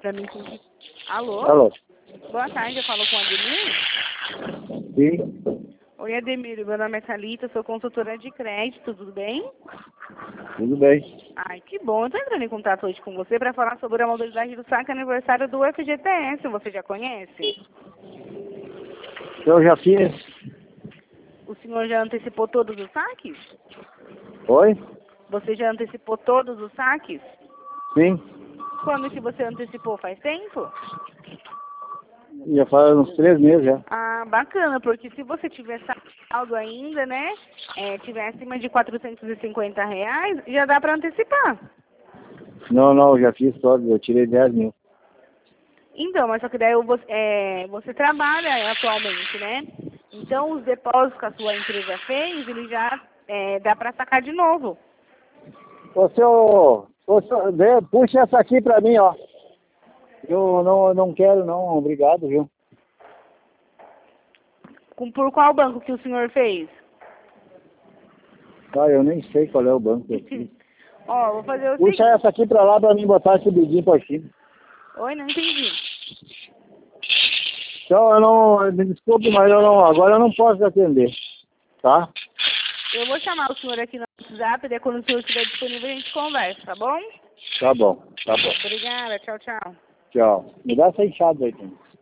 pra mim. Alô? Alô? Boa tarde, eu falo com o Ademir. Sim, Oi, Ademir, meu nome é Thalita, sou consultora de crédito, tudo bem? tudo bem. Ai, que bom. Eu tô entrando em contato hoje com você para falar sobre a modalidade do saque aniversário do FGTS. Você já conhece? Eu já fiz. O senhor já antecipou todos os saques? Oi? Você já antecipou todos os saques? Sim, Quando que você antecipou? Faz tempo? já faz uns 3 meses já. Ah, bacana, porque se você tiver saldo ainda, né, tiver acima de R$ 450, já dá para antecipar. Não, já fiz todos, eu tirei 10 mil. Então, mas só que daí você trabalha atualmente, né? Então, os depósitos que a sua empresa fez, ele já dá para sacar de novo. Puxa essa aqui pra mim, ó. Eu não quero não, obrigado, viu? Por qual banco que o senhor fez? Ah, eu nem sei qual é o banco que eu fiz. Ó, vou fazer o Puxa seguinte. essa aqui pra lá pra mim botar esse dedinho pra cima. Oi, não entendi. Então, me desculpe, mas agora eu não posso atender, tá? Eu vou chamar o senhor aqui no WhatsApp, daí quando o senhor estiver disponível a gente conversa, tá bom? Tá bom, tá bom. Obrigada, tchau, tchau. Tchau. Me dá essa enxada aí, então.